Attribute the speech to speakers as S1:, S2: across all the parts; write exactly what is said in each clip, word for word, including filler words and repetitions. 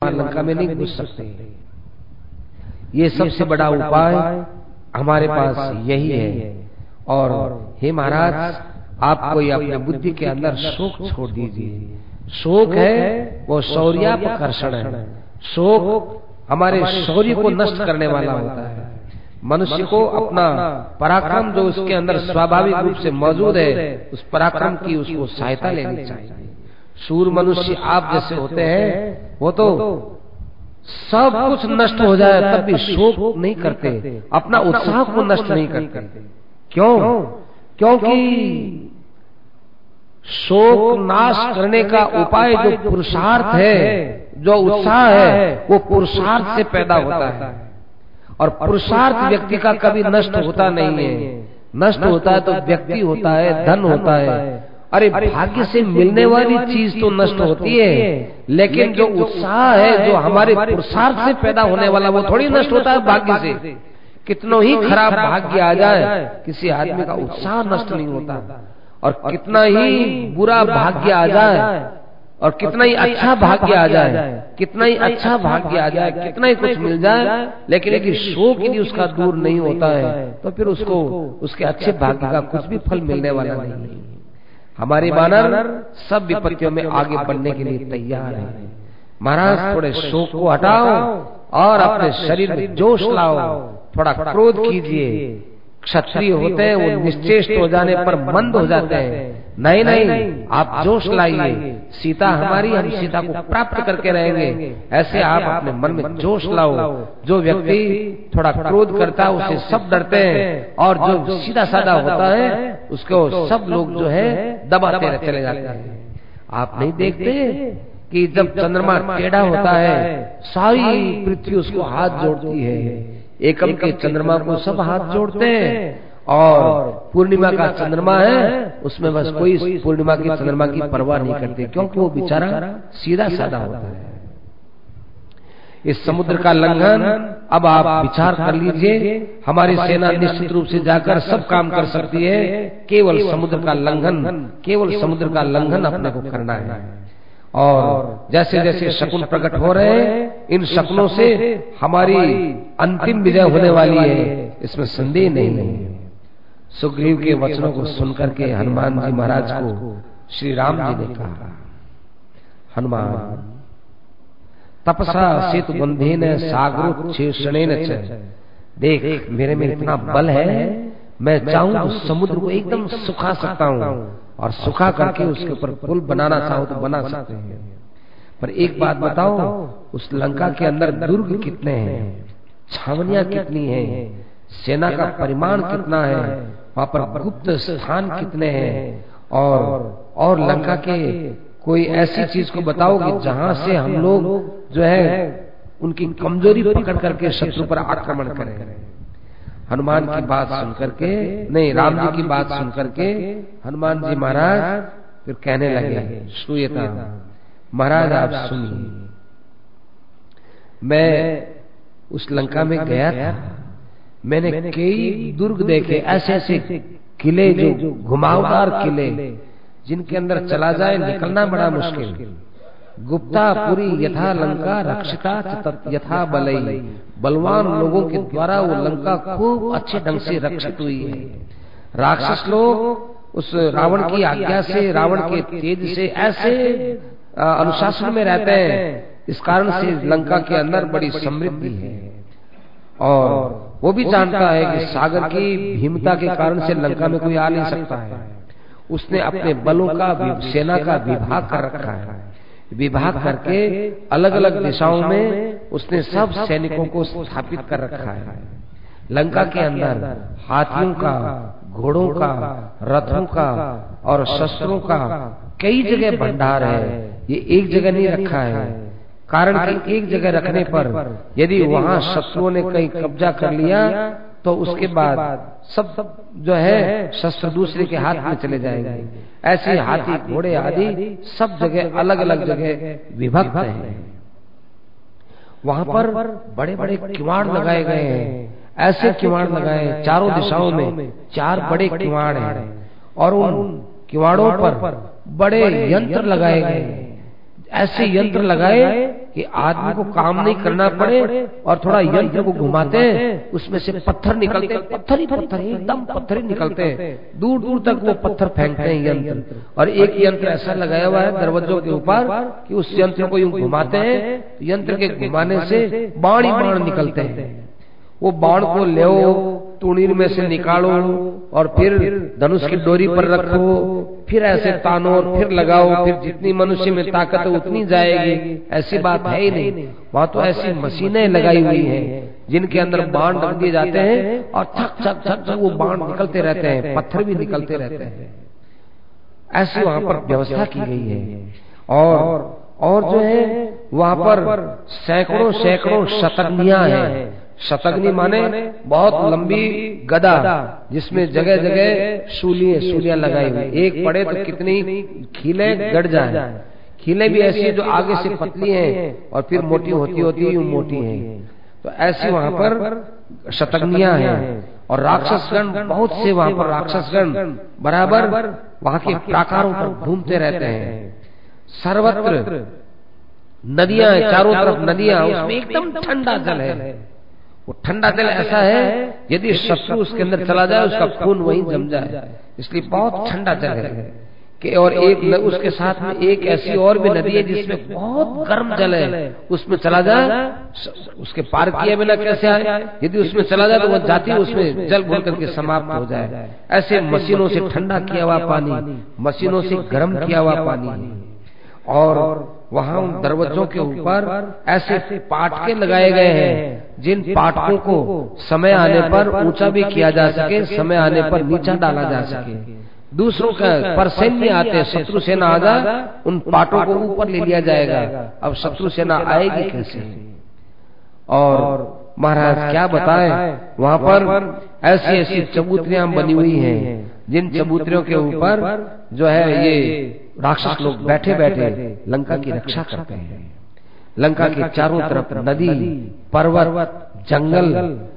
S1: लंका में नहीं घुस सकते। ये सबसे बड़ा उपाय हमारे पास यही है। और हे महाराज, आपको ये अपने बुद्धि के अंदर शोक छोड़ दीजिए। शोक है वो शौर्यापकर्षण है। शोक हमारे शौर्य को नष्ट करने वाला होता है। मनुष्य को अपना पराक्रम जो उसके अंदर स्वाभाविक रूप से मौजूद है, उस पराक्रम की उसको सहायता लेनी चाहिए। शूर मनुष्य आप जैसे होते हैं, वो तो सब कुछ नष्ट हो जाए तब भी शोक नहीं करते, अपना उत्साह को नष्ट नहीं करते। क्यों? क्योंकि शोक नाश करने का उपाय जो पुरुषार्थ है, जो उत्साह है, वो पुरुषार्थ से पैदा होता है। और पुरुषार्थ व्यक्ति का कभी नष्ट होता नहीं है। नष्ट होता है तो व्यक्ति होता है, धन होता है। अरे भाग्य से मिलने वाली चीज तो नष्ट होती है, लेकिन जो उत्साह है, जो हमारे पुरुषार्थ से पैदा होने वाला, वो थोड़ी नष्ट होता है भाग्य से। कितना ही खराब भाग्य आ जाए, किसी आदमी का उत्साह नष्ट नहीं होता। और कितना ही बुरा भाग्य आ जाए, और कितना ही अच्छा भाग्य आ जाए, कितना ही अच्छा भाग्य आ जाए, कितना ही कुछ मिल जाए, लेकिन यदि शोक यदि उसका दूर नहीं होता है, तो फिर उसको उसके अच्छे भाग्य का कुछ भी फल मिलने वाला नहीं। हमारे वानर सब विपत्तियों में आगे बढ़ने के लिए तैयार है। महाराज, थोड़े शोक को हटाओ और अपने शरीर में जोश लाओ, थोड़ा क्रोध कीजिए। क्षत्रिय होते हैं वो निश्चेष्ट हो जाने पर मंद हो जाते हैं। नहीं नहीं, आप जोश लाइए। सीता हमारी, हम सीता को प्राप्त करके रहेंगे, ऐसे आप अपने मन में जोश लाओ। जो व्यक्ति थोड़ा क्रोध करता है उससे सब डरते हैं, और जो सीधा साधा होता है उसको सब लोग जो है दबाते चले जाते हैं। आप नहीं देखते कि जब चंद्रमा टेढ़ा होता है, सारी पृथ्वी उसको हाथ जोड़ती है। एकम के चंद्रमा को सब हाथ जोड़ते हैं, और पूर्णिमा का चंद्रमा है उसमें बस कोई पूर्णिमा की चंद्रमा की परवाह नहीं करते, क्योंकि वो बेचारा सीधा साधा होता है। इस समुद्र का लंघन अब आप विचार कर लीजिए। हमारी सेना निश्चित रूप से जाकर सब काम कर सकती है, केवल समुद्र का लंघन, केवल समुद्र का लंघन अपने को करना है। और जैसे जैसे शकुन प्रकट हो रहे हैं, इन शकुनों से हमारी अंतिम विजय होने वाली है, इसमें संदेह नहीं है। सुग्रीव के वचनों को सुनकर के हनुमान जी महाराज को श्री राम जी ने कहा, हनुमान, तपसा सेतु बंधेन सागरोच्छेषणेन च। देख, मेरे में इतना बल है, मैं चाहूं तो समुद्र को एकदम सुखा सकता हूँ, और सुखा करके उसके ऊपर पुल बनाना चाहो तो बना सकते हैं। पर एक बात बताओ, उस लंका के अंदर दुर्ग कितने हैं, छावनियां कितनी हैं, सेना का परिमाण कितना है, वहां पर गुप्त स्थान कितने हैं, और और लंका के कोई ऐसी चीज को बताओ कि जहां से हम लोग जो है उनकी कमजोरी पकड़ करके शत्रु पर आक्रमण करें। हनुमान की बात सुनकर के, नहीं, राम जी की बात सुनकर के हनुमान जी महाराज फिर कहने लगे, श्रूयता महाराज, आप सुनिए। मैं उस लंका में गया था, मैंने कई दुर्ग देखे, ऐसे ऐसे किले जो घुमावदार किले, जिनके अंदर चला जाए निकलना बड़ा मुश्किल। गुप्ता पुरी यथा लंका रक्षिता यथा बलई। बलवान लोगों के द्वारा वो लंका खूब अच्छे ढंग से रक्षित हुई है। राक्षस लोग उस रावण की आज्ञा से, रावण के तेज से ऐसे अनुशासन में रहते हैं, इस कारण से लंका के अंदर बड़ी समृद्धि है। और वो भी जानता है कि सागर की भीमता के कारण से लंका में कोई आ नहीं सकता है। उसने अपने बलों का, सेना का विभाग कर रखा है। विभाग करके अलग अलग दिशाओं में उसने सब सैनिकों को स्थापित कर रखा है। लंका के अंदर हाथियों का, घोड़ों का, रथों का और शस्त्रों का कई जगह भंडार है। ये एक जगह नहीं रखा है, कारण कि एक जगह रखने पर यदि वहां शत्रुओं ने कहीं कब्जा कर लिया तो उसके बाद सब सब जो है शस्त्र दूसरे के हाथ में चले जाएंगे। ऐसे हाथी, घोड़े आदि सब जगह अलग अलग जगह विभक्त हैं। वहां पर बड़े बड़े किवाड़ लगाए गए हैं, ऐसे किवाड़ लगाए चारों दिशाओं में, चार बड़े किवाड़ हैं, और उन किवाड़ों पर बड़े यंत्र लगाए गए हैं। ऐसे यंत्र लगाए कि आदमी को काम नहीं करना पड़े, और थोड़ा यंत्र को घुमाते हैं, उसमें से पत्थर निकलते, पत्थर ही पत्थर, एकदम पत्थर ही निकलते हैं, दूर दूर तक वो पत्थर फेंकते हैं यंत्र। और एक यंत्र ऐसा लगाया हुआ है दरवाजों के ऊपर कि उस यंत्र को यूं घुमाते हैं, तो यंत्र के घुमाने से बाण ही बाण निकलते हैं। वो बाण को ले तुणीर में से निकालो और फिर धनुष की डोरी पर रखो, फिर ऐसे तानो और फिर लगाओ, फिर जितनी मनुष्य में ताकत है उतनी जाएगी। ऐसी बात है ही नहीं, वहां तो ऐसी मशीनें लगाई हुई हैं जिनके अंदर बाण रख दिए जाते हैं और थक थक थक थक वो बाण निकलते रहते हैं, पत्थर भी निकलते रहते हैं। ऐसी वहां पर व्यवस्था की गई है। और और जो है वहां पर सैकड़ों सैकड़ों शतग्नियां हैं। शतग्नि माने बहुत लंबी गदा, जिसमें जगह जगह शूलियां शूलियां लगाई हुई, एक पड़े तो कितनी खीले गड़ जाए। खीले भी ऐसी जो आगे से पतली हैं और फिर मोटी होती होती यूं मोटी हैं। तो ऐसी वहां पर शतग्नियां हैं। और राक्षसगण बहुत से वहां पर राक्षसगण बराबर वहां के प्राकारों पर घूमते रहते हैं। सर्वत्र नदियां हैं, चारों तरफ नदियां, उसमें एकदम ठंडा जल है। वो ठंडा जल ऐसा है यदि शत्रु उसके अंदर चला जाए उसका खून वहीं जम जाए, इसलिए बहुत ठंडा जल है कि। और एक उसके साथ में एक ऐसी और भी नदी है जिसमें बहुत गर्म जल है, उसमें चला जाए उसके पार किए बिना कैसे आए, यदि उसमें चला जाए तो वो जाती उसमें जल घुल करके समाप्त हो जाए। ऐसे मशीनों से ठंडा किया हुआ पानी, मशीनों से गर्म किया हुआ पानी। और वहां उन दरवाजों के ऊपर ऐसे पाटके लगाए गए हैं जिन पाटकों को समय आने पर ऊंचा भी किया जा सके, समय आने पर नीचा डाला जा सके। दूसरों का पर सैन्य आते, शत्रु सेना आ जाए, उन पाटों को ऊपर ले लिया जाएगा। अब शत्रु सेना आएगी कैसे? और महाराज क्या बताएं, वहां पर ऐसी ऐसी चबूतरियां बनी हुई हैं जिन चबूतरियों के ऊपर जो है ये राक्षस लोग बैठे बैठे लंका की रक्षा करते हैं। लंका के चारों तरफ नदी, पर्वत, जंगल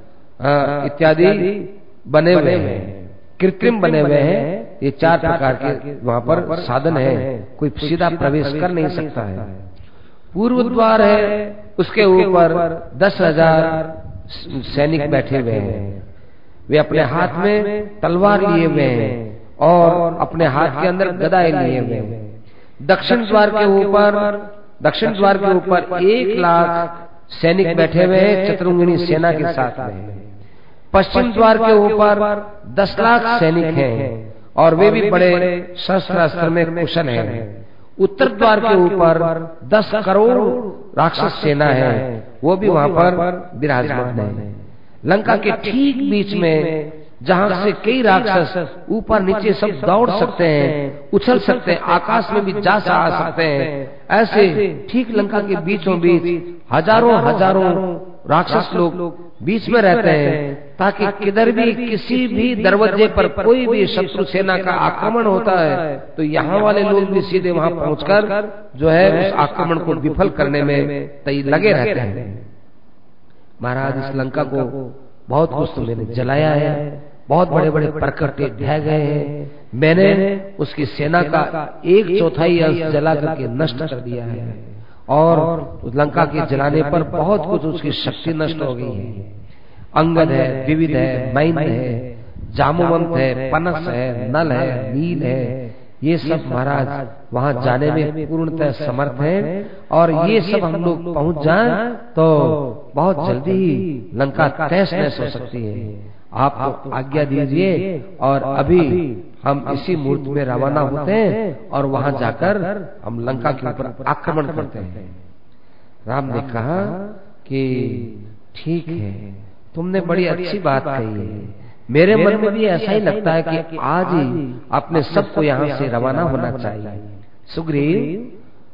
S1: इत्यादि बने हुए हैं, कृत्रिम बने हुए हैं। ये चार प्रकार के वहां पर साधन है, कोई सीधा प्रवेश कर नहीं सकता है। पूर्व द्वार है, उसके ऊपर दस हजार सैनिक बैठे हुए हैं। वे अपने हाथ में तलवार लिए हुए हैं और अपने हाथ के अंदर गदाएं लिए हुए हैं। दक्षिण द्वार के ऊपर दक्षिण द्वार के ऊपर एक लाख सैनिक बैठे हुए हैं चतुरंगिणी सेना के साथ में। पश्चिम द्वार के ऊपर दस लाख सैनिक हैं और वे भी बड़े शस्त्र अस्त्र में कुशल हैं। उत्तर द्वार के ऊपर दस करोड़ राक्षस सेना है, वो भी वहां पर विराजमान है। लंका के ठीक बीच में जहां से कई राक्षस ऊपर नीचे सब दौड़ सकते हैं, उछल सकते हैं, आकाश में भी जा आ सकते हैं, ऐसे ठीक लंका के बीचों बीच हजारों हजारों राक्षस लोग बीच में रहते हैं, ताकि किधर भी किसी भी दरवाजे पर कोई भी शत्रु सेना का आक्रमण होता है तो यहाँ वाले लोग भी सीधे वहां पहुंचकर जो है उस आक्रमण को विफल करने में तय लगे रहते हैं। महाराज इस लंका को बहुत कुछ तो मैंने जलाया है, बहुत बड़े बड़े प्रकटे ढह गए हैं, मैंने उसकी सेना का एक चौथाई अंश जला करके नष्ट कर दिया है। और उस लंका के जलाने पर बहुत कुछ उसकी शक्ति नष्ट हो गई है। अंगद है, विविध है, मैंद है, जामुवंत है, पनस है, नल है, नील है, ये सब महाराज वहां जाने में पूर्णतः समर्थ हैं। और ये सब हम लोग पहुंच जाएं तो बहुत जल्दी ही लंका तहस नहस हो सकती है। आप तो आज्ञा दीजिए और अभी हम इसी मुहूर्त में रवाना होते हैं और वहां जाकर हम लंका के ऊपर आक्रमण करते हैं। राम ने कहा कि ठीक है, तुमने बड़ी अच्छी बात कही है, मेरे मन में भी ऐसा ही लगता है कि आज ही अपने सबको यहाँ से रवाना होना चाहिए। सुग्रीव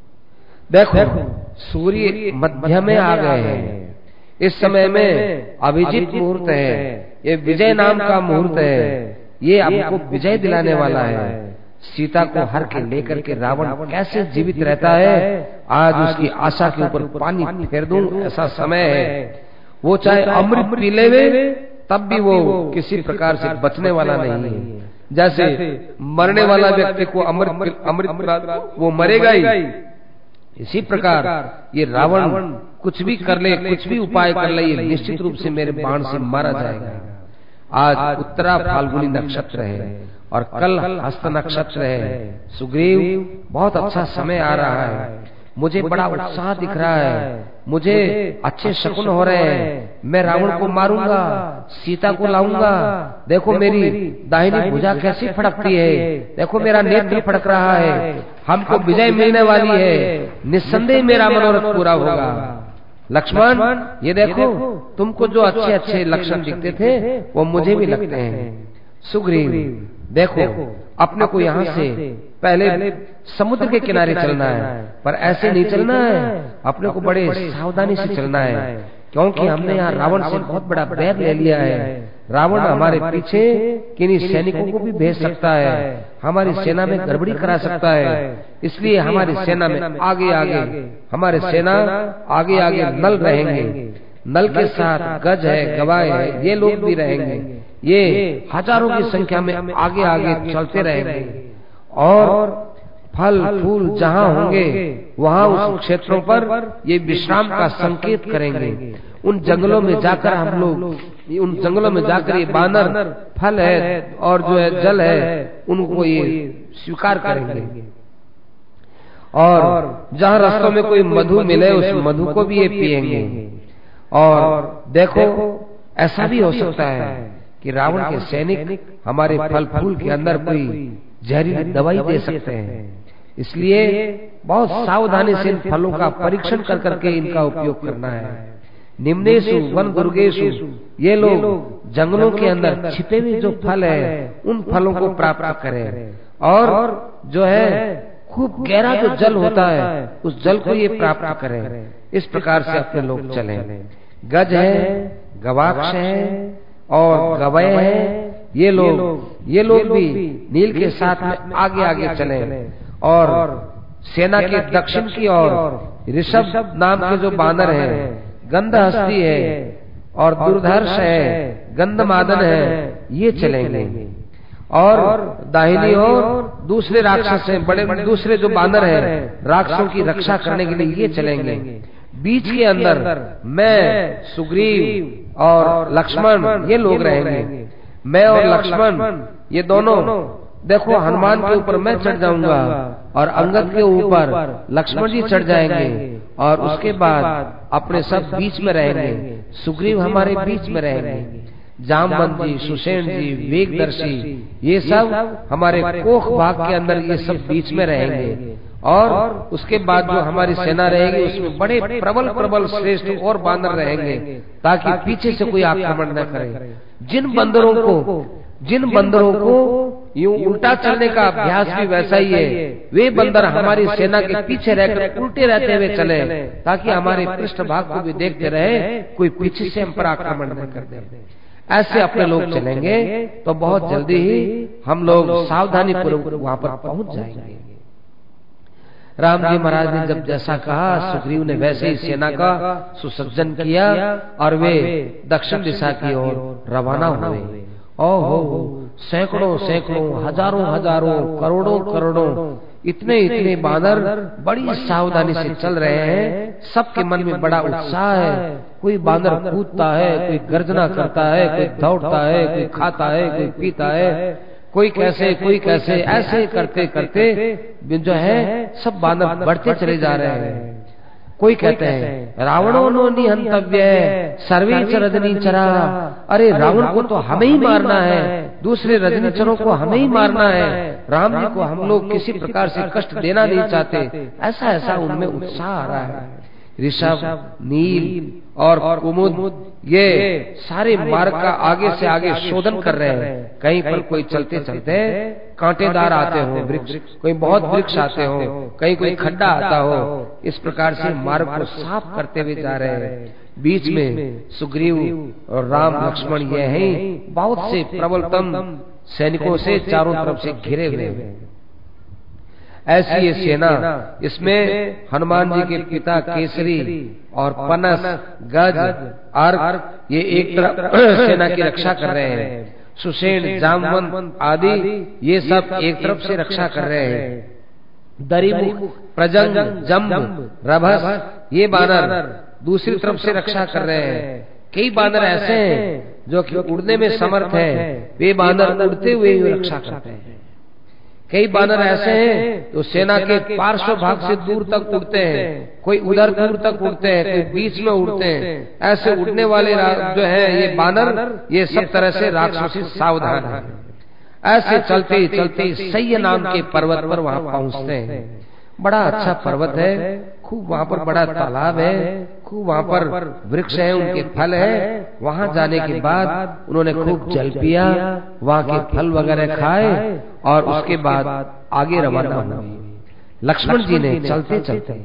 S1: देखो, सूर्य मध्य में आ गए हैं, इस समय में अभिजीत मुहूर्त है, ये विजय नाम का मुहूर्त है, ये आपको विजय दिलाने वाला है। सीता को हर के लेकर के रावण कैसे जीवित रहता है, आज उसकी आशा के ऊपर पानी फेर दूं ऐसा समय है। वो चाहे अमृत पी लेवे तब भी वो किसी प्रकार से बचने वाला नहीं है। जैसे मरने वाला व्यक्ति को अमृत अमृत वो मरेगा ही, इसी प्रकार ये रावण कुछ भी कर ले, कुछ भी उपाय कर ले, ये निश्चित रूप से मेरे बाण से मारा जाएगा। आज उत्तरा फाल्गुनी नक्षत्र है और कल हस्त नक्षत्र है। सुग्रीव, बहुत अच्छा समय आ रहा है, मुझे बड़ा उत्साह दिख रहा है, मुझे अच्छे शकुन हो रहे हैं, मैं रावण को मारूंगा, सीता को लाऊंगा। देखो मेरी दाहिनी भुजा कैसी फड़कती है, देखो मेरा नेत्र फड़क रहा है, हमको विजय मिलने वाली है, निस्संदेह मेरा मनोरथ पूरा होगा। लक्ष्मण, ये देखो तुमको जो अच्छे अच्छे लक्षण दिखते थे वो मुझे भी लगते हैं। सुग्रीव, देखो अपने को यहाँ से पहले समुद्र के किनारे चलना है, पर ऐसे नहीं चलना है, अपने को बड़े सावधानी से चलना है, क्योंकि हमने यहाँ रावण से बहुत बड़ा बैर ले लिया है। रावण हमारे पीछे किन्हीं सैनिकों को भी भेज सकता है, हमारी सेना में गड़बड़ी करा सकता है, इसलिए हमारी सेना में आगे आगे हमारे सेना आगे आगे नल रहेंगे, नल के साथ गज है, गवाय है, ये लोग भी रहेंगे, ये हजारों की संख्या में आगे आगे चलते रहेंगे और फल फूल जहाँ होंगे वहाँ उस क्षेत्रों पर ये विश्राम का संकेत करेंगे। उन जंगलों में जाकर हम लोग, उन जंगलों में जाकर ये बानर फल है और जो है जल है उनको ये स्वीकार करेंगे, और जहाँ रास्तों में कोई मधु मिले उस मधु को भी ये पिएंगे। और देखो ऐसा भी हो सकता है कि रावण के सैनिक हमारे फल फूल के अंदर कोई जहरीली दवाई दे सकते हैं, इसलिए बहुत सावधानी से इन फलों का परीक्षण कर करके इनका उपयोग करना है। निम्नेशु वन दुर्गेशु, ये लोग जंगलों के अंदर छिपे हुए जो फल है उन फलों को प्राप्त करें, और जो है खूब गहरा जो जल होता है उस जल को ये प्राप्त करें। इस प्रकार से अपने लोग चलें। गज है, गवाक्ष है और गवय है, ये लोग ये लोग भी नील के साथ में आगे आगे चले, और सेना के दक्षिण की ओर ऋषभ नाम के जो बानर हैं, गंधहस्ती है और दुर्धर्ष है, गंधमादन है, ये चलेंगे। और दाहिनी ओर दूसरे राक्षस हैं, बड़े बड़े दूसरे जो बानर हैं राक्षसों की रक्षा करने के लिए ये चलेंगे। बीच के अंदर मैं, सुग्रीव और लक्ष्मण ये लोग रहेंगे। मैं और लक्ष्मण ये दोनों, देखो हनुमान के ऊपर मैं चढ़ जाऊंगा और अंगद के ऊपर लक्ष्मण जी चढ़ जाएंगे, और उसके बाद अपने सब बीच में रहेंगे। सुग्रीव हमारे बीच में रहेंगे, जामवंत जी, सुषेण जी, वेगदर्शी, ये सब हमारे कोख भाग के अंदर ये सब बीच में रहेंगे। और उसके बाद जो हमारी सेना रहेगी उसमें बड़े प्रबल प्रबल श्रेष्ठ और बानर रहेंगे, ताकि पीछे से कोई आक्रमण न करे। जिन बंदरों को जिन बंदरों को यूं उल्टा चलने का अभ्यास भी वैसा ही है, वे बंदर हमारी सेना के पीछे रहकर उल्टे रहते हुए चले, ताकि हमारे पृष्ठ भाग को भी देखते रहे, कोई पीछे से हम पर आक्रमण न कर दे। ऐसे अपने लोग चलेंगे तो बहुत जल्दी ही हम लोग सावधानी पूर्वक वहां पर पहुंच जाएंगे। राम जी महाराज ने जब जैसा कहा, सुग्रीव ने वैसे ही सेना का सुसज्जन किया और वे दक्षिण दिशा की ओर रवाना हुए। ओहो, सैकड़ों सैकड़ों, हजारों हजारों, करोड़ों करोड़ों, इतने इतने बानर बड़ी सावधानी से चल रहे हैं। सबके मन में बड़ा उत्साह है, कोई बानर कूदता है, कोई गर्जना करता है, कोई दौड़ता है, कोई खाता है, कोई पीता है, कोई कैसे कोई कैसे, ऐसे करते करते जो है सब बानर बढ़ते चले जा रहे हैं। कोई कहते हैं रावणों नो निहंतव्य सर्वे रजनीचरा, अरे रावण को तो हमें ही मारना है, दूसरे रजनीचरों को हमें ही मारना है, राम जी को हम लोग किसी प्रकार से कष्ट देना नहीं चाहते। ऐसा ऐसा उनमें उत्साह आ रहा है। ऋषभ, नील और कुमुद ये सारे मार्ग का आगे से आगे शोधन कर रहे हैं। कहीं पर कोई चलते चलते कांटेदार आते हो वृक्ष, कोई बहुत वृक्ष आते हो, कहीं कोई खड्डा आता हो, इस प्रकार से मार्ग को साफ करते हुए जा रहे हैं। बीच में सुग्रीव और राम लक्ष्मण ये हैं, बहुत से प्रबलतम सैनिकों से चारों तरफ से घिरे हुए हैं। ऐसी ये सेना, इसमें हनुमान जी के पिता केसरी और पनस, गज, अर्क ये एक तरफ सेना की रक्षा कर रहे हैं। सुषेण, जामवंत आदि ये सब एक तरफ से रक्षा कर रहे हैं। दरिमुख, प्रजंग, जम्ब, रभस, ये बानर दूसरी तरफ से रक्षा कर रहे हैं। कई बानर ऐसे हैं जो कि उड़ने में समर्थ हैं, वे बानर उड़ते हुए ही रक्षा करते हैं। कई बानर ऐसे हैं तो सेना के पार्श्व भाग से दूर तक उड़ते हैं, कोई उधर दूर तक उड़ते हैं, कोई बीच में उड़ते हैं। ऐसे उड़ने वाले जो है ये बानर, ये सब तरह से राक्षसों से सावधान है। ऐसे चलते चलते सह्य नाम के पर्वत पर वहां पहुंचते हैं। बड़ा अच्छा पर्वत है, खूब वहां पर बड़ा तालाब है, खूब वहां पर वृक्ष है, उनके फल है। वहां जाने के बाद उन्होंने खूब जल पिया, वहां के फल वगैरह खाए और उसके बाद आगे रवाना हुए। लक्ष्मण जी ने चलते चलते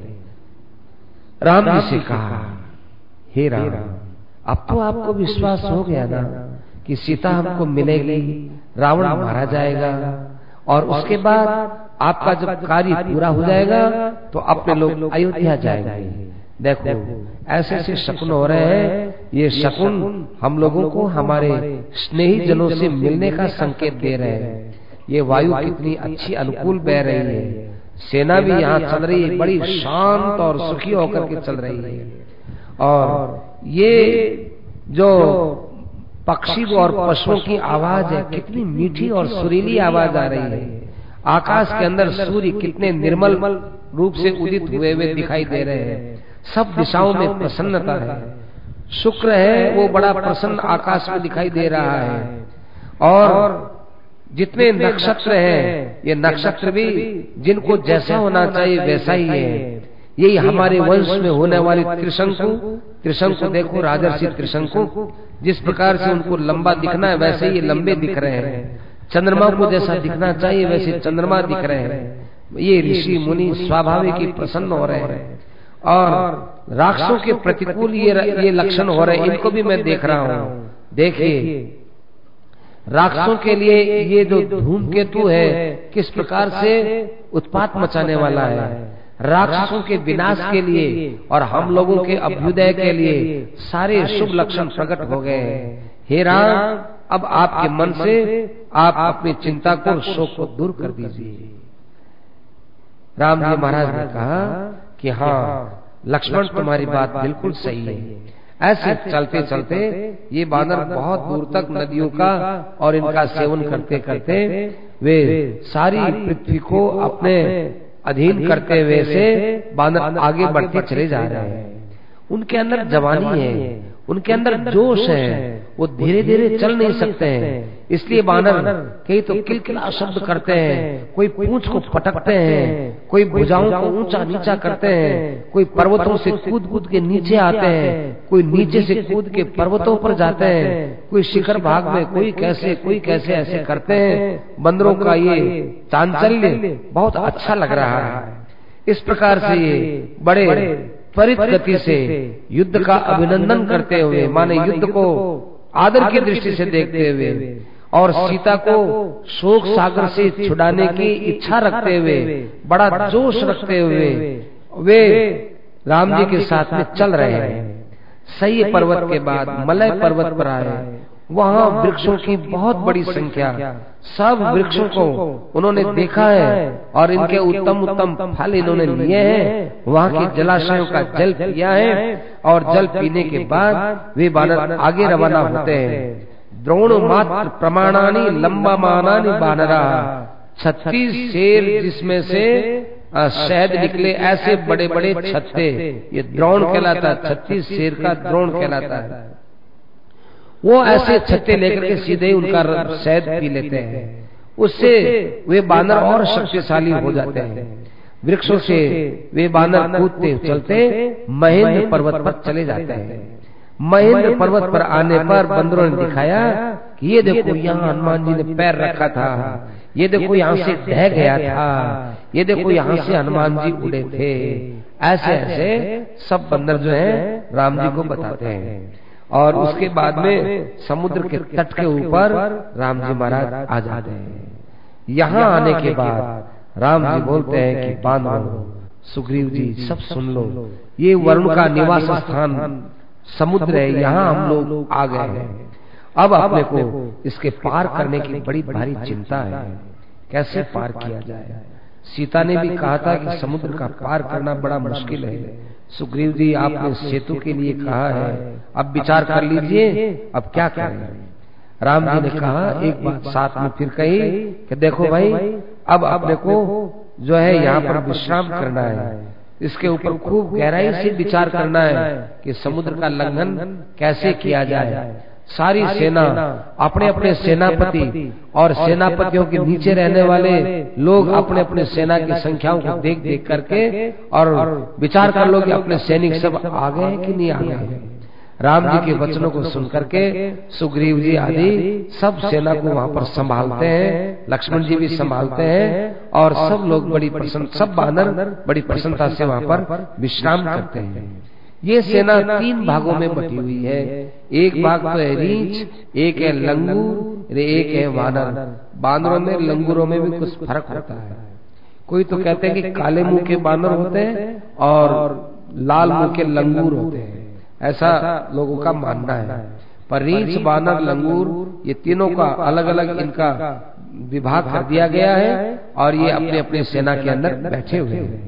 S1: राम जी से कहा, हे राम, अब तो आपको विश्वास हो गया ना कि सीता हमको मिलेगी, रावण मारा जाएगा और उसके बाद आपका जब कार्य पूरा हो जाएगा तो अपने लोग अयोध्या जाएंगे। देखो ऐसे ऐसे शकुन हो रहे हैं, ये शकुन हम लोगों को हमारे स्नेही जनों से मिलने का संकेत दे रहे हैं। ये वायु कितनी अच्छी अनुकूल बह रही है, सेना भी यहाँ चल रही है, बड़ी शांत और सुखी होकर के चल रही है। और ये जो पक्षी और पशुओं की आवाज है, कितनी मीठी और सुरीली आवाज आ रही है। आकाश के अंदर सूर्य कितने निर्मल रूप से उदित हुए हुए दिखाई दे रहे हैं। सब दिशाओं में प्रसन्नता है। शुक्र है वो बड़ा प्रसन्न आकाश में दिखाई दे रहा है। और जितने नक्षत्र हैं, ये नक्षत्र भी जिनको जैसा होना चाहिए वैसा ही है। यही हमारे वंश में होने वाले त्रिशंकु, त्रिशंकु देखो राजर्षि त्रिशंकु, जिस प्रकार से उनको लंबा दिखना है वैसे ये लंबे दिख रहे हैं। चंद्रमा को जैसा दिखना चाहिए वैसे चंद्रमा दिख रहे हैं। ये ऋषि मुनि स्वाभाविक ही प्रसन्न हो रहे हैं। और राक्षसों के प्रतिकूल ये ये लक्षण हो रहे हैं, इनको भी मैं देख रहा हूँ। देखिए राक्षसों के लिए ये जो धूमकेतु है किस प्रकार से उत्पात मचाने वाला है। राक्षसों के विनाश के लिए और हम लोगों के अभ्युदय के लिए सारे शुभ लक्षण प्रकट हो गए हैं। हे राम, अब आपके मन से आप अपनी चिंता को, शोक को दूर कर दीजिए। राम जी महाराज ने कहा कि हाँ लक्ष्मण, तुम्हारी बात बिल्कुल सही है। ऐसे चलते चलते ये बानर बहुत दूर तक नदियों का और इनका सेवन करते करते वे सारी पृथ्वी को अपने अधीन करते हुए से बानर आगे बढ़ते चले जा रहे हैं। उनके अंदर जवानी है, उनके अंदर जोश है, वो धीरे धीरे चल नहीं सकते हैं। इसलिए बानर कई तो किलकिला शब्द करते हैं, कोई पूंछ को पटकते हैं, कोई भुजाओं को ऊंचा नीचा करते हैं, कोई पर्वतों से कूद कूद के नीचे आते हैं, कोई नीचे से कूद के पर्वतों पर जाते हैं, कोई शिखर भाग में, कोई कैसे कोई कैसे ऐसे करते हैं। बंदरों का ये चांचल्य बहुत अच्छा लग रहा है। इस प्रकार से ये बड़े त्वरित गति से युद्ध का अभिनंदन करते हुए, माने युद्ध को आदर की दृष्टि से देखते हुए और सीता को शोक सागर से छुड़ाने की इच्छा रखते हुए, बड़ा जोश रखते हुए वे राम जी के साथ में चल रहे हैं। सही पर्वत के बाद मलय पर्वत पर आए। वहाँ वृक्षों की बहुत बड़ी संख्या, सब वृक्षों को उन्होंने देखा है और इनके उत्तम उत्तम फल इन्होंने लिए हैं। वहाँ के जलाशयों का जल पिया है और जल पीने के बाद वे बानर आगे रवाना होते हैं। द्रोण मात्र प्रमाणानी लंबा मानानी बानरा, छत्तीस शेर जिसमें से शहद निकले, ऐसे बड़े बड़े छत्ते, ये द्रोण कहलाता है। छत्तीस शेर का द्रोण कहलाता है। वो ऐसे छत्ते लेकर के सीधे उनका शहद पी लेते हैं। उससे वे बानर और शक्तिशाली हो जाते हैं। वृक्षों से वे बानर कूदते चलते महेंद्र पर्वत पर चले जाते हैं। महेंद्र पर्वत पर आने पर बंदरों ने दिखाया कि ये देखो यहाँ हनुमान जी ने पैर रखा था, ये देखो यहाँ से ढह गया था, ये देखो यहाँ से हनुमान जी उड़े थे। ऐसे ऐसे सब बंदर जो है राम जी को बताते हैं। और उसके बाद में समुद्र के तट के ऊपर राम जी महाराज आ जाते हैं। यहाँ आने के बाद राम जी बोलते हैं कि बांधो, सुग्रीव जी सब सुन लो, ये वरुण का निवास स्थान समुद्र है, यहाँ हम लोग आ गए हैं। अब अपने को इसके पार करने की बड़ी भारी चिंता है, कैसे पार किया जाए। सीता ने भी कहा था कि समुद्र का पार करना बड़ा मुश्किल है। सुग्रीव जी, आपने सेतु के लिए कहा है, अब विचार कर लीजिए अब क्या करें। राम जी ने कहा एक बात साथ में फिर कही कि देखो भाई, अब अपने को जो है यहाँ पर विश्राम करना है, इसके ऊपर खूब गहराई से विचार करना है कि समुद्र का लंघन कैसे किया जाए। सारी सेना, अपने अपने सेनापति और सेनापतियों के नीचे रहने वाले लोग अपने अपने सेना की संख्याओं को देख देख करके और विचार कर लो कि अपने सैनिक सब आ गए कि नहीं आ गए। राम जी के वचनों को सुन करके सुग्रीव जी आदि सब सेना को वहां पर संभालते हैं, लक्ष्मण जी भी संभालते हैं और सब लोग बड़ी प्रसन्न, सब बानर बड़ी प्रसन्नता से वहां पर विश्राम करते हैं। ये सेना तीन भागों में बटी हुई है। एक भाग तो है रीछ, एक है लंगूर, एक है वानर। बानरों में लंगूरों में भी कुछ फर्क होता है। कोई तो कहते हैं कि काले मुंह के बानर होते हैं और लाल मुंह के लंगूर होते हैं, ऐसा लोगों का मानना है। पर रीछ, बानर, लंगूर ये तीनों का अलग अलग इनका विभाग कर दिया गया है और ये अपने अपने सेना के अंदर बैठे हुए हैं।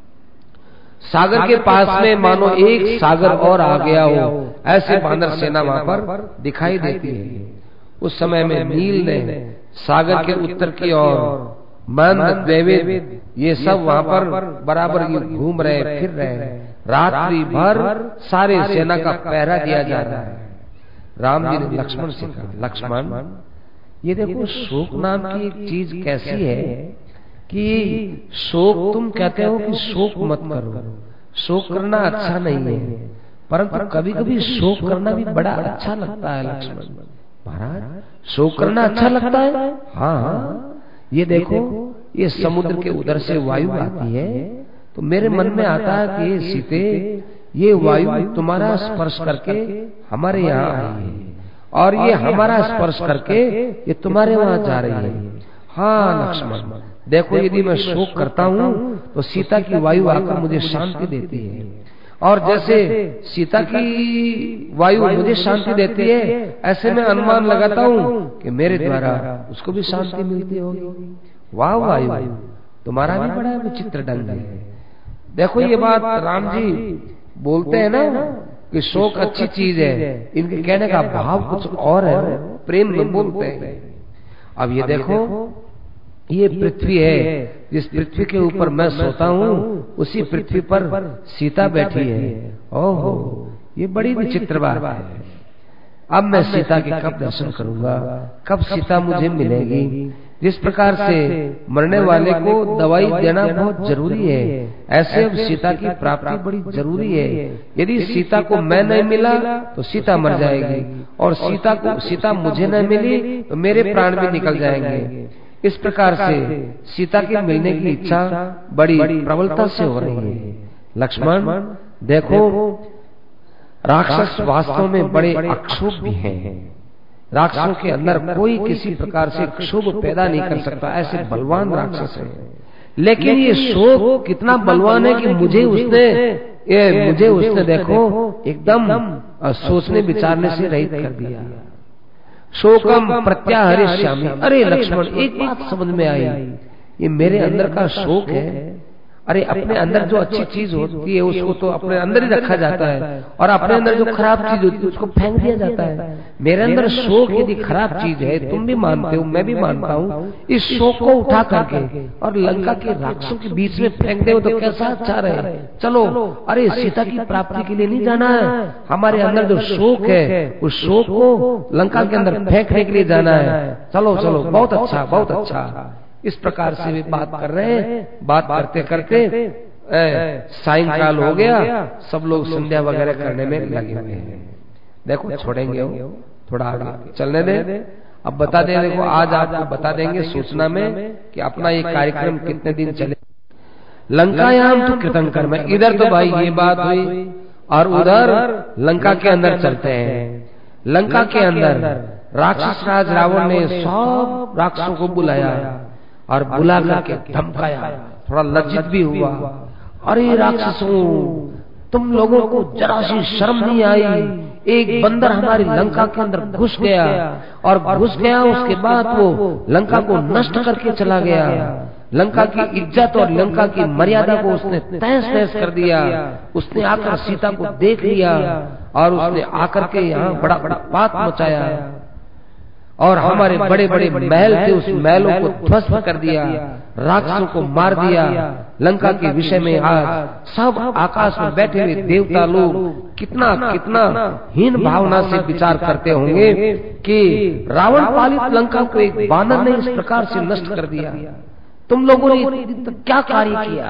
S1: सागर के पास में मानो एक सागर और आ गया हो, ऐसे बानर सेना वहां पर दिखाई देती है। उस समय में नील ने सागर के उत्तर की ओर, मंद, द्विवेद ये सब वहां पर बराबर घूम रहे, फिर रहे। रात्रि भर सारे सेना का पहरा दिया जा रहा है। राम जी ने लक्ष्मण से कहा, लक्ष्मण ये देखो शोक नाम की एक चीज कैसी है कि शोक, तुम कहते हो कि शोक मत करो, शोक करना अच्छा नहीं है, परंतु कभी कभी शोक करना भी बड़ा अच्छा लगता है। लक्ष्मण महाराज, शोक करना अच्छा लगता है? हाँ, ये देखो ये समुद्र के उधर से वायु आती है तो मेरे मन में आता है कि सीते, ये वायु तुम्हारा स्पर्श करके हमारे यहाँ आई है और ये हमारा स्पर्श करके ये तुम्हारे वहां जा रही है। हाँ लक्ष्मण, देखो यदि मैं शोक करता हूँ तो सीता की वायु आकर मुझे शांति देती है, और जैसे सीता की वायु मुझे शांति देती है, ऐसे मैं अनुमान लगाता हूँ कि मेरे द्वारा उसको भी शांति मिलती होगी। वाह वायु, तुम्हारा भी बड़ा विचित्र ढंग है। देखो ये बात राम जी बोलते हैं ना कि शोक अच्छी चीज है, इनके कहने का भाव कुछ और है, प्रेम में बोलते हैं। अब ये देखो ये पृथ्वी है, जिस पृथ्वी के ऊपर मैं सोता हूँ उसी पृथ्वी पर सीता बैठी है। ओहो, ये बड़ी विचित्र बात है। अब मैं सीता के कब दर्शन करूंगा, कब सीता मुझे मिलेगी? जिस प्रकार से मरने वाले को दवाई देना बहुत जरूरी है, ऐसे अब सीता की प्राप्ति बड़ी जरूरी है। यदि सीता को मैं नहीं मिला तो सीता मर जाएगी, और सीता को सीता मुझे नहीं मिली तो मेरे प्राण भी निकल जाएंगे। इस प्रकार से सीता के मिलने की इच्छा बड़ी प्रबलता से हो रही है। लक्ष्मण देखो, राक्षस वास्तव में बड़े अक्षोभ भी हैं। राक्षसों के अंदर कोई किसी प्रकार से क्षोभ पैदा नहीं कर सकता, ऐसे बलवान राक्षस हैं। लेकिन ये शोक कितना बलवान है कि मुझे उसने ये मुझे उसने देखो एकदम सोचने विचारने से रहित कर दिया। शोकम प्रत्याहरिष्यामि। अरे लक्ष्मण, एक बात समझ में आई, ये मेरे अंदर का शोक है। अरे अपने अंदर जो अच्छी चीज होती है उसको तो अपने अंदर ही रखा जाता है, और अपने अंदर जो खराब चीज होती है उसको फेंक दिया जाता है। मेरे अंदर शोक यदि खराब चीज है, तुम भी मानते हो, मैं भी मानता हूँ, इस शोक को उठा करके और लंका के राक्षसों के बीच में फेंक दे तो कैसा अच्छा रहे। चलो, अरे सीता की प्राप्ति के लिए नहीं जाना है, हमारे अंदर जो शोक है उस शोक को लंका के अंदर फेंकने के लिए जाना है। चलो चलो, बहुत अच्छा बहुत अच्छा। इस प्रकार से भी बात कर रहे हैं। बात करते करते सायंकाल हो गया, सब लोग संध्या वगैरह करने में लगे हुए हैं। देखो छोड़ेंगे वो, थोड़ा आगे चलने दें। अब बता दें, देखो आज आपको बता देंगे सूचना में कि अपना ये कार्यक्रम कितने दिन चले। लंकायाम तो कृतंकर में, इधर तो भाई ये बात हुई, और उधर लंका के अंदर चलते हैं। लंका के अंदर राक्षस राज रावण ने सब राक्षसों को बुलाया और बुला करके धमकाया, थोड़ा लज्जित भी हुआ। अरे राक्षसों, तुम लोगों को जरा सी शर्म नहीं आई? एक बंदर हमारी लंका के अंदर घुस गया, और घुस गया उसके बाद वो लंका को नष्ट करके चला गया। लंका की इज्जत और लंका की मर्यादा को उसने तहस नहस कर दिया। उसने आकर सीता को देख लिया और उसने आकर के यहाँ बड़ा बड़ा बात मचाया और हमारे बड़े बड़े महल थे उस महलों को ध्वस्त कर दिया, राक्षसों को मार दिया। लंका के विषय में आज सब आकाश में बैठे हुए देवता लोग कितना कितना हीन भावना से विचार करते होंगे कि रावण पालित लंका को एक बानर ने इस प्रकार से नष्ट कर दिया। तुम लोगों ने क्या कार्य किया?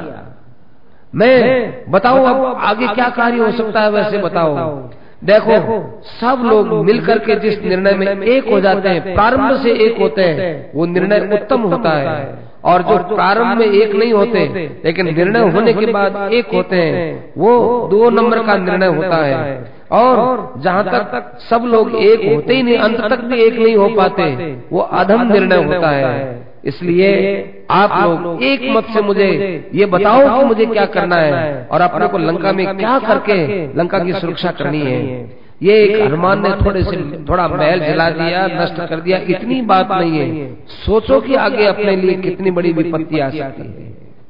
S1: मैं बताओ अब आगे क्या कार्य हो सकता है, वैसे बताओ। देखो, सब लोग मिलकर के जिस निर्णय में एक हो जाते हैं, प्रारंभ से एक होते हैं, वो निर्णय उत्तम होता है। और जो प्रारंभ में एक नहीं होते लेकिन निर्णय होने के बाद एक होते हैं, वो दो नंबर का निर्णय होता है। और जहाँ तक सब लोग एक होते ही नहीं, अंत तक भी एक नहीं हो पाते, वो अधम निर्णय होता है। इसलिए आप लोग एक मत से मुझे ये बताओ कि मुझे क्या करना है और अपने को लंका में क्या करके लंका की सुरक्षा करनी है। ये एक हनुमान ने थोड़े से थोड़ा महल जला दिया, नष्ट कर दिया, इतनी बात नहीं है। सोचो कि आगे अपने लिए कितनी बड़ी विपत्ति आ सकती है।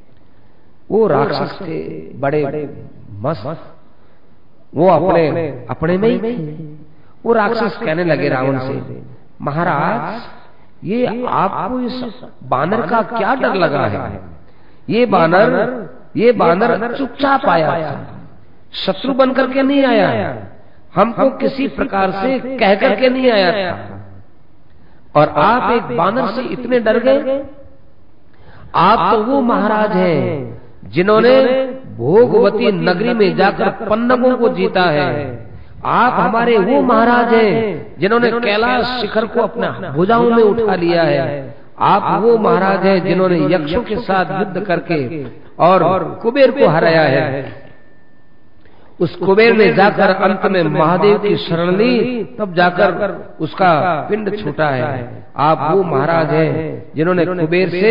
S1: वो राक्षस थे बड़े मस्त, वो अपने अपने में ही थे। वो राक्षस कहने लगे रावण से, महाराज ये आपको इस बानर का क्या डर लगा है? ये बानर ये बानर चुपचाप आया था, शत्रु बनकर के नहीं आया, हमको किसी प्रकार से कह करके नहीं आया था। और आप एक बानर से इतने डर गए? आप तो वो महाराज हैं जिन्होंने भोगवती नगरी में जाकर पन्नगों को जीता है। आप हमारे वो महाराज हैं जिन्होंने कैलाश शिखर को अपना भुजाओं में उठा लिया है। आप वो महाराज हैं जिन्होंने यक्षों के साथ युद्ध करके और कुबेर को हराया है। उस कुबेर ने जाकर अंत में महादेव की शरण ली, तब जाकर उसका पिंड छूटा है। आप वो महाराज हैं जिन्होंने कुबेर से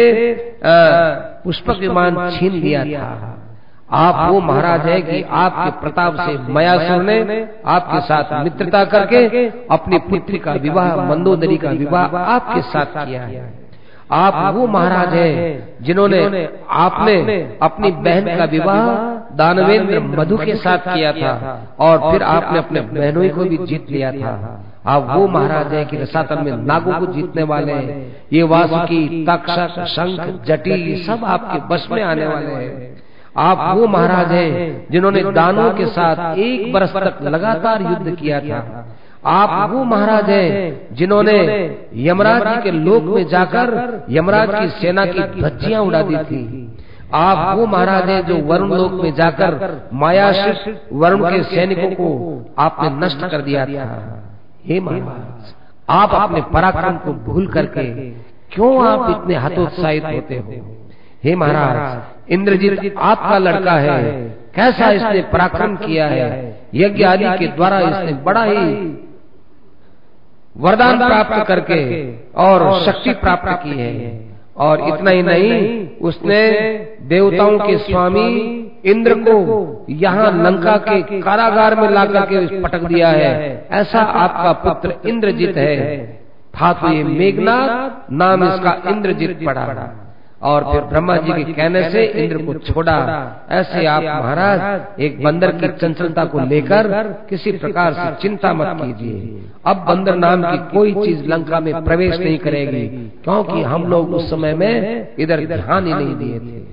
S1: पुष्पक विमान छीन लिया था। आप वो महाराज है कि आपके प्रताप से मयासुर ने आपके साथ मित्रता करके अपनी पुत्री का विवाह, मंदोदरी का विवाह आपके साथ किया है। आप वो महाराज हैं जिन्होंने आपने अपनी बहन का विवाह दानवेंद्र मधु के साथ किया था और फिर आपने अपने बहनों को भी जीत लिया था। आप वो महाराज हैं कि रसातल में नागों को जीतने वाले हैं। ये वासुकी, तक्षक, शंख, जटी सब आपके बस में आने वाले हैं। आप वो महाराज हैं जिन्होंने दानों के साथ एक बरस तक लगातार युद्ध किया था। आप वो महाराज हैं जिन्होंने यमराज जी के लोक में जाकर यमराज की सेना की धज्जियां उड़ा दी थी। आप वो महाराज हैं जो वरुण लोक में जाकर मायाशिष वरुण के सैनिकों को आपने नष्ट कर दिया था। हे महाराज, आप अपने पराक्रम को भूल करके क्यों आप इतने हतोत्साहित होते हो? हे महाराज, इंद्रजीत आपका लड़का है, कैसा इसने पराक्रम किया है। यज्ञ आदि के द्वारा इसने बड़ा ही वरदान प्राप्त करके और शक्ति प्राप्त की है। और इतना ही नहीं, उसने देवताओं के स्वामी इंद्र को यहाँ लंका के कारागार में ला करके पटक दिया है। ऐसा आपका पुत्र इंद्रजीत है। था तो ये मेघनाद, नाम इसका इंद्रजीत पड़ा और फिर ब्रह्मा जी के कहने से इंद्र को छोड़ा। ऐसे आप महाराज एक बंदर की चंचलता को लेकर किसी प्रकार से चिंता मत कीजिए। अब बंदर नाम की कोई चीज लंका में प्रवेश नहीं करेगी, क्योंकि हम लोग उस समय में इधर ध्यान ही नहीं दिए थे।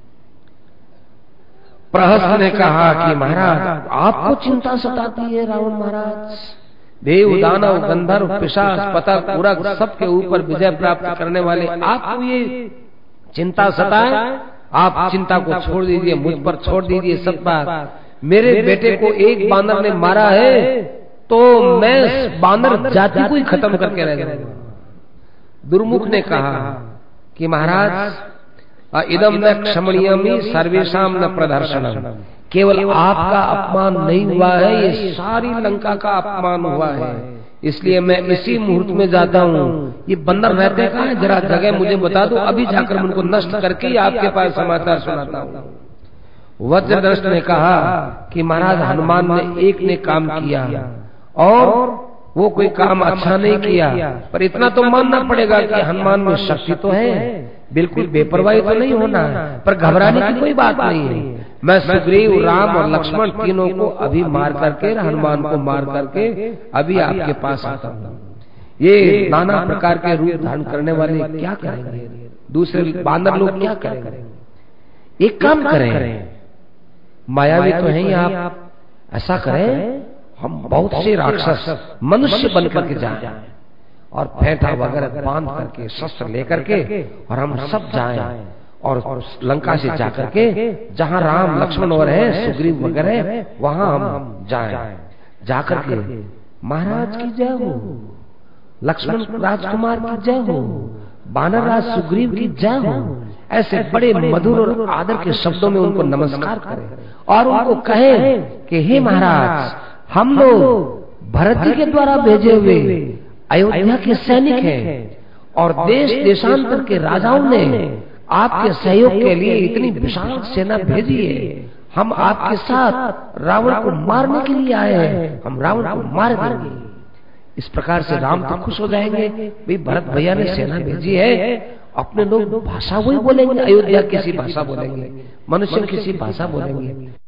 S1: प्रहस्त ने कहा कि महाराज आपको चिंता सताती है रावण महाराज। देव, दानव, गंधर्व, पिशाच, पतंग, उड़क सबके ऊपर विजय प्राप्त करने वाले आपको ये चिंता सताए। आप चिंता को छोड़ दीजिए, मुझ पर छोड़ दीजिए सब बात। मेरे बेटे को एक बानर ने मारा है तो मैं बानर जाति को ही खत्म करके रह जाऊंगा। दुर्मुख ने कहा कि महाराज इदम न क्षमणीयमी सर्वेशाम न प्रदर्शनम। केवल आपका अपमान नहीं हुआ है, ये सारी लंका का अपमान हुआ है। इसलिए मैं इसी मुहूर्त में जाता हूँ। ये बंदर रहते कहाँ है, जरा जगह मुझे बता दो, अभी जाकर उनको नष्ट करके आपके पास समाचार सुनाता हूँ। वज्रदृष्ट ने कहा कि महाराज हनुमान ने एक ने काम किया और वो कोई काम अच्छा नहीं किया, पर इतना तो मानना पड़ेगा कि हनुमान में शक्ति तो है। बिल्कुल बेपरवाही तो नहीं होना है, पर घबराने की कोई बात नहीं है। मैं सुग्रीव, राम और लक्ष्मण तीनों को अभी मार करके, हनुमान को मार करके अभी आपके पास आता हूँ। ये नाना प्रकार के रूप धारण करने वाले क्या करेंगे, दूसरे बानर लोग क्या करेंगे? एक काम करें, मायावी तो हैं ही आप, ऐसा करें हम बहुत से राक्षस मनुष्य बन करके जाएं और फेंटा वगैरह बांध करके, शस्त्र लेकर के, और हम सब जाएं और लंका से जाकर के जहाँ राम लक्ष्मण और है, सुग्रीव वगैरह, वहां हम जाएं। जाकर के महाराज की जय हो, लक्ष्मण राजकुमार की जय हो, बानर राज सुग्रीव की जय हो, ऐसे बड़े मधुर और आदर के शब्दों में उनको नमस्कार करें और उनको कहें कि हे महाराज, हम लोग भरत जी के द्वारा भेजे हुए अयोध्या के सैनिक हैं और देश देशांतर के राजाओं ने आपके सहयोग के लिए इतनी विशाल सेना भेजी है। हम आपके साथ रावण को मारने के लिए आए हैं, हम रावण को मार देंगे। इस प्रकार से राम तो खुश हो जाएंगे, भाई भरत भैया ने सेना भेजी है। अपने लोग भाषा वही बोलेंगे, अयोध्या किसी भाषा बोलेंगे, मनुष्य किसी भाषा बोलेंगे।